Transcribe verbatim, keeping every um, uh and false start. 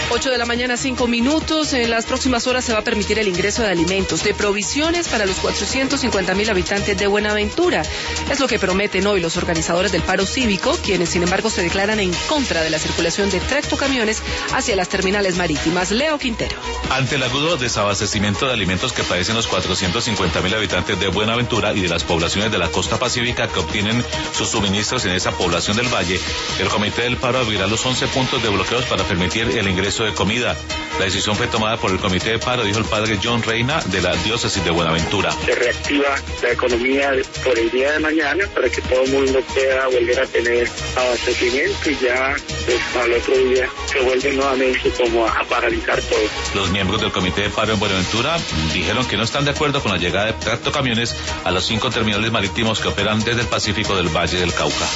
ocho de la mañana, cinco minutos. En las próximas horas se va a permitir el ingreso de alimentos, de provisiones para los cuatrocientos cincuenta mil habitantes de Buenaventura. Es lo que prometen hoy los organizadores del paro cívico, quienes sin embargo se declaran en contra de la circulación de tractocamiones hacia las terminales marítimas. Leo Quintero. Ante el agudo desabastecimiento de alimentos que padecen los cuatrocientos cincuenta mil habitantes de Buenaventura y de las poblaciones de la costa pacífica que obtienen sus suministros en esa población del valle, el Comité del Paro abrirá los once puntos de bloqueos para permitir el ingreso de comida. La decisión fue tomada por el Comité de Paro, dijo el padre John Reina de la diócesis de Buenaventura. Se reactiva la economía por el día de mañana para que todo el mundo pueda volver a tener abastecimiento y ya pues, al otro día se vuelve nuevamente como a paralizar todo. Los miembros del Comité de Paro en Buenaventura dijeron que no están de acuerdo con la llegada de tractocamiones a los cinco terminales marítimos que operan desde el Pacífico del Valle del Cauca.